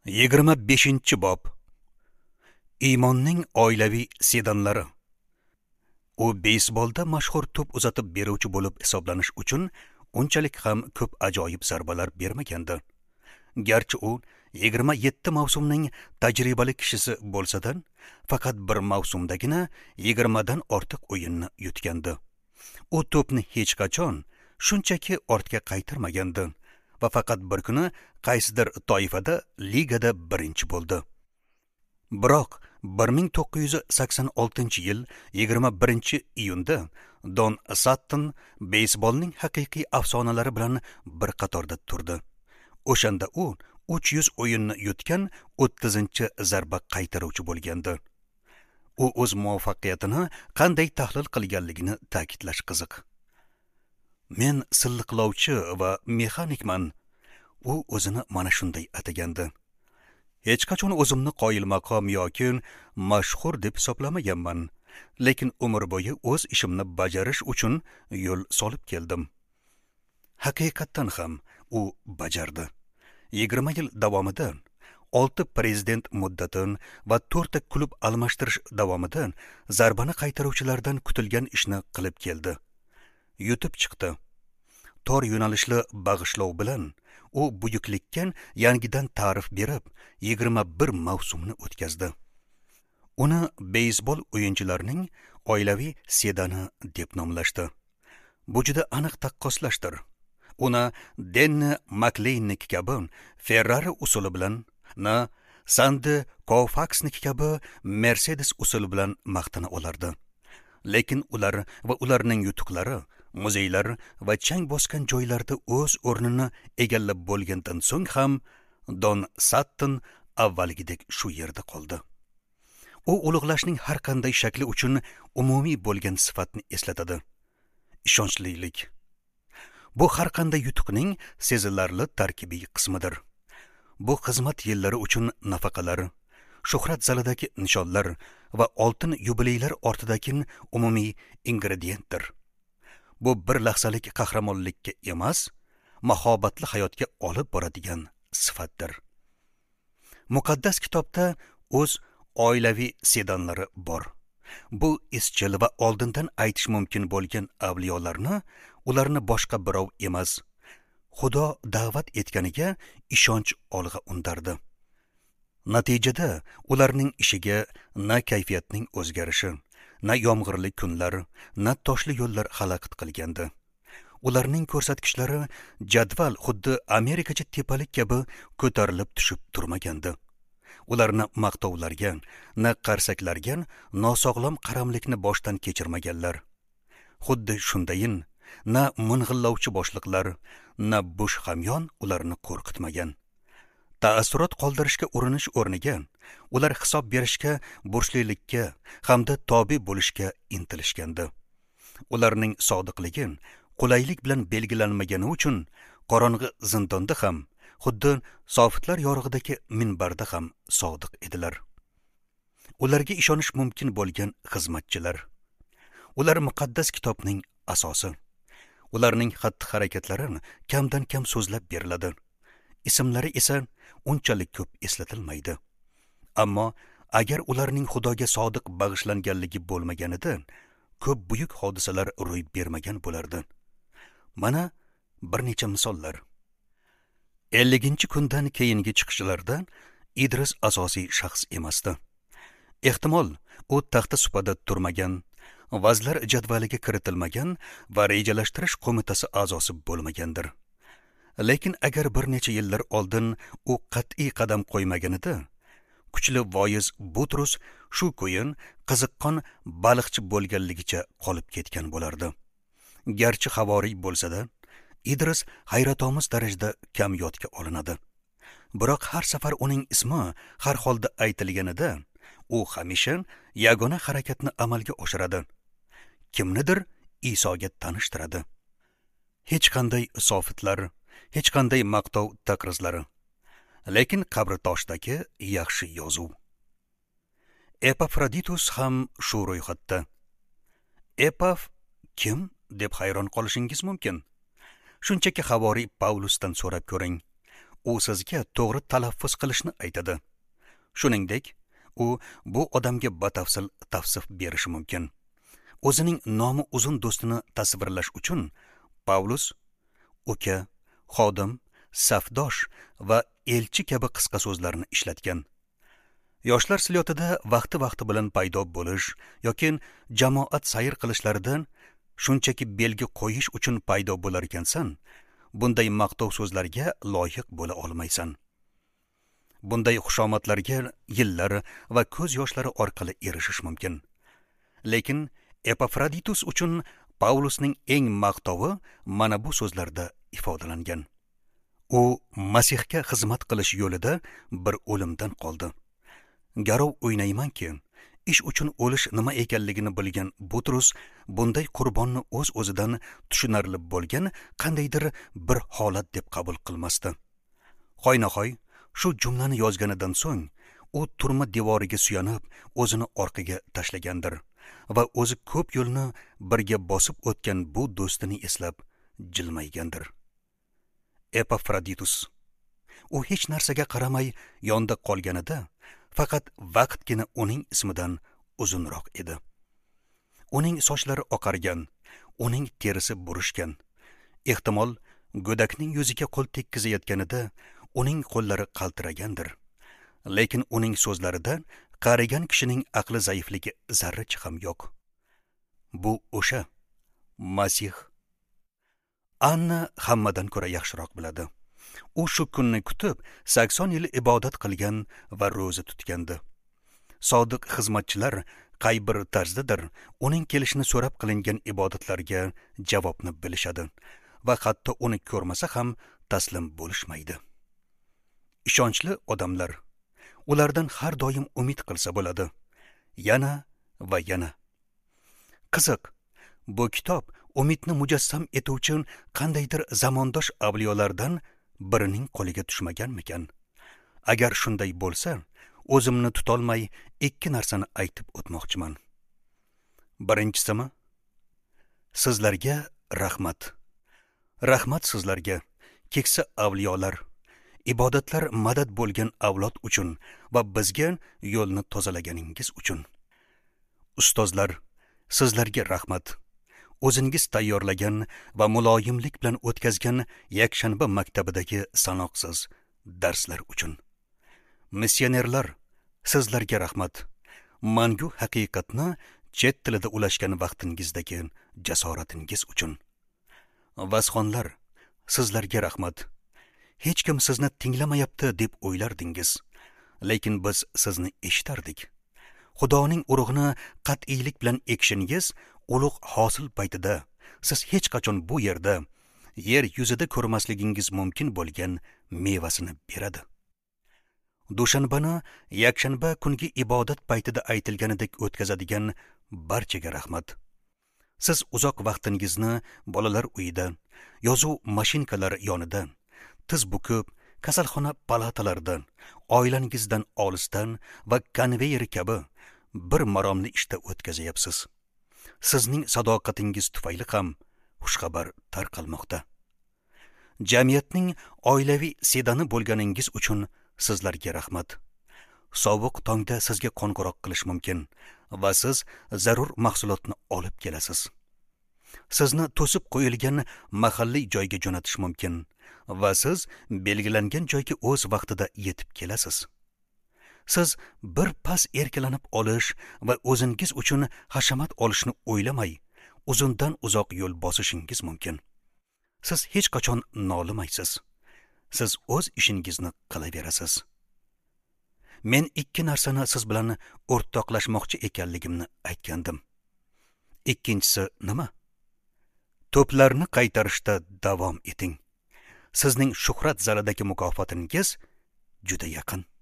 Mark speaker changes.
Speaker 1: 25-bob. Iymonning oilaviy sedanlari. U beysbolda mashhur to'p uzatib beruvchi bo'lib hisoblanish uchun unchalik ham ko'p ajoyib zarbalar bermagandi. Garchi u 27 mavsumning tajribali kishisi bo'lsa-da, faqat bir mavsumdagina 20 dan ortiq o'yinni yutgandi. U to'pni hech qachon shunchaki ortga qaytarmagandi va faqat bir kuni qaysidir toifada ligada birinchi bo'ldi. Biroq 1986-yil 21-iyunda Don Sutton beysbolning haqiqiy afsonalari bilan bir qatorda turdi. O'shanda u 300 o'yinni yutgan 30-zarba qaytaruvchi bo'lgandi. U o'z muvaffaqiyatini qanday tahlil qilganligini ta'kidlash qiziq. Men silliqlovchi va mexanikman. U o'zini mana shunday atagandi. Hech qachon o'zimni qoyil maqom yoki mashhur deb hisoblamaganman, lekin umr bo'yi o'z ishimni bajarish uchun yo'l solib keldim. Haqiqatan ham u bajardi. 20 yil davomida 6 prezident muddatin va 4 klub almashtirish davomida zarbani qaytaruvchilardan kutilgan ishni qilib keldi. Yutib chiqdi. Tor yo'nalishli bag'ishlov bilan u buyuklikka yangidan ta'rif berib 21 mavsumni o'tkazdi. Uni beysbol o'yinchilarining oilaviy sedani deb nomlashdi. Bu juda aniq taqqoslashdir. Uni Denni Makleynnik kabi Ferrari usuli bilan, na Sandy Koufaxnik kabi Mercedes usuli bilan maqtana olardi. Lekin ular va ularning yutuqlari muzeylar va chang bosgan joylarda o'z o'rnini egallab bo'lgandan so'ng ham Don Sutton avvalgidek shu yerda qoldi. U ulug'lashning har qanday shakli uchun umumiy bo'lgan sifatni eslatadi. Ishonchlilik. Bu har qanday yutuqning sezilarli tarkibiy qismidir. Bu xizmat yillari uchun nafaqalar, shuhrat zalidagi nishonlar va oltin yubileylar ortidagi umumiy ingrediyentdir. Bu bir lahzalik qahramonlikka emas, mahobatli hayotga olib boradigan sifatdir. Muqaddas kitobda o'z oilaviy sedanlari bor. Bu izchil va oldindan aytish mumkin bo'lgan avliyolarni ularni boshqa birov emas, Xudo da'vat etganiga ishonch olg'a undardi. Natijada ularning ishiga na kayfiyatning o'zgarishi, na yomg'irli kunlar, na toshli yo'llar xalaqit qilgandi. Ularning ko'rsatkichlari jadval xuddi Amerikacha tepalik kabi ko'tarilib tushib turmagandi. Ularni maqtovlarga, na qarsaklarga nosog'lom qaramlikni boshdan kechirmaganlar. Xuddi shundayin, na ming'illovchi boshliqlar, na bush hamyon ularni qo'rqitmagan. Ta'assurot qoldirishga urinish o'rniga ular hisob berishga, burchlilikka hamda tobe bo'lishga intilishgandi. Ularning sodiqligi qulaylik bilan belgilanmagani uchun qorong'i zindonda ham, xuddi sofitlar yorug'idagi minbarda ham sodiq edilar. Ularga ishonish mumkin bo'lgan xizmatchilar. Ular muqaddas kitobning asosi. Ularning xatti-harakatlari kamdan kam so'zlab beriladi. Ismlari esa unchalik ko'p eslatilmaydi. Ammo agar ularning Xudoga sodiq bag'ishlanganligi bo'lmaganida, ko'p buyuk hodisalar ro'y bermagan bo'lardi. Mana bir necha misollar. 50-kundan keyingi chiqishlarda Idris asosiy shaxs emasdi. Ehtimol u taxta supada turmagan, vazlar jadvaliga kiritilmagan va rejalashtirish qo'mitasi a'zosi bo'lmagandir. Lekin agar bir necha yillar oldin u qat'iy qadam qo'ymaganida, kuchli voiz Butrus shu ko'yin qiziqqon baliqchi bo'lganligicha qolib ketgan bo'lardi. Garchi havoriy bo'lsa-da, Idris hayratomuz darajada kam yodga olinadi. Biroq har safar uning ismi har holda aytilganida, u hamisha yagona harakatni amalga oshiradi. Kimnidir Isoga tanishtiradi. Hech qanday sofitlar, hech qanday maqtov taqrizlari, lekin qabri toshdagi yaxshi yozuv. Epafroditus ham shu ro'yxatda. Epaf kim deb hayron qolishingiz mumkin. Shunchaki havoriy Pavlusdan so'rab ko'ring. u sizga to'g'ri talaffuz qilishni aytadi. Shuningdek, u bu odamga batafsil tavsif berishi mumkin. O'zining nomi uzun do'stini tasvirlash uchun Pavlus uka, xodim, safdosh va elchi kabi qisqa so'zlarni ishlatgan. Yoshlar silyotida vaqti bilan paydo bo'lish yoki jamoat sayr qilishlaridan shunchaki belgi qo'yish uchun paydo bo'lar ekansan, bunday maqtov so'zlarga loyiq bo'la olmaysan. Bunday xushomadlarga yillar va ko'z yoshlari orqali erishish mumkin. Lekin Epafroditus uchun Pavlusning eng maqtovi mana bu so'zlarda ifodalangan. U Masihga xizmat qilish yo'lida bir o'limdan qoldi. Garov o'ynaymanki, ish uchun o'lish nima ekanligini bilgan Butrus bunday qurbonni o'z-o'zidan tushunarli bo'lgan qandaydir bir holat deb qabul qilmasdi. Hoynahoy shu jumlani yozganidan so'ng u turma devoriga suyanib o'zini orqaga tashlagandir va o'zi ko'p yo'lni birga bosib o'tgan bu do'stini eslab jilmaygandir. Epafroditus u hech narsaga qaramay yonda qolganida faqat vaqtgina uning ismidan uzunroq edi. Uning sochlari oqargan, uning terisi burishgan. Ehtimol go'dakning yuziga qo'l tekkizayotganida uning qo'llari qaltiragandir. Lekin uning so'zlarida qarigan kishining aqli zaifligi zarracha ham yo'q. Bu o'sha Masih. Anna hammadan ko'ra yaxshiroq biladi. U shu kunni kutib 80 yil ibodat qilgan va ro'za tutgandi. Sodiq xizmatchilar qay bir tarzdadir uning kelishini so'rab qilingan ibodatlarga javobni bilishadi va hatto uni ko'rmasa ham taslim bo'lishmaydi. Ishonchli odamlar ulardan har doim umid qilsa bo'ladi. Yana va yana. Qiziq, bu kitob umidni mujassam etuvchi qandaydir zamondosh avliyolardan birining qo'liga tushmaganmikan? Agar shunday bo'lsa, o'zimni tutolmay ikki narsani aytib o'tmoqchiman. Birinchisimi, sizlarga rahmat. Rahmat sizlarga, keksa avliyolar, ibodatlar madad bo'lgan avlod uchun va bizga yo'lni tozalaganingiz uchun. Ustozlar, sizlarga rahmat. O'zingiz tayyorlagan va muloyimlik bilan o'tkazgan yakshanba maktabidagi sanoqsiz darslar uchun. Missionerlar, sizlarga rahmat. Mangu haqiqatni chet tilida ulashgan vaqtingizdagi jasoratingiz uchun. Vazxonlar, sizlarga rahmat. Hech kim sizni tinglamayapti deb o'ylardingiz, lekin biz sizni eshitardik. Xudoning urug'ini qat'iylik bilan ekishingiz ulug' hosil paytida siz hech qachon bu yerda yer yuzida ko'rmasligingiz mumkin bo'lgan mevasini beradi. Dushanbani yakshanba kungi ibodat paytida aytilganidek o'tkazadigan barchaga rahmat. Siz uzoq vaqtingizni bolalar uyida, yozuv mashinkalari yonida, tiz bukib, kasalxona palatalarida, oilangizdan olisdan va konveyer kabi bir maromli ishda o'tkazayapsiz. Sizning sadoqatingiz tufayli ham xushxabar tarqalmoqda. Jamiyatning oilaviy sedani bo'lganingiz uchun sizlarga rahmat. Sovuq tongda sizga qo'ng'iroq qilish mumkin va siz zarur mahsulotni olib kelasiz. Sizni to'sib qo'yilgan mahalliy joyga jo'natish mumkin va siz belgilangan joyga o'z vaqtida yetib kelasiz. Siz bir pas erkalanib olish va o'zingiz uchun hashamat olishni o'ylamay, uzundan uzoq yo'l bosishingiz mumkin. Siz hech qachon nolimaysiz. Siz o'z ishingizni qilaverasiz. Men ikki narsani siz bilan o'rtoqlashmoqchi ekanligimni aytgandim. Ikkinchisi nima? To'plarni qaytarishda davom eting. Sizning shuhrat zalidagi mukofotingiz juda yaqin.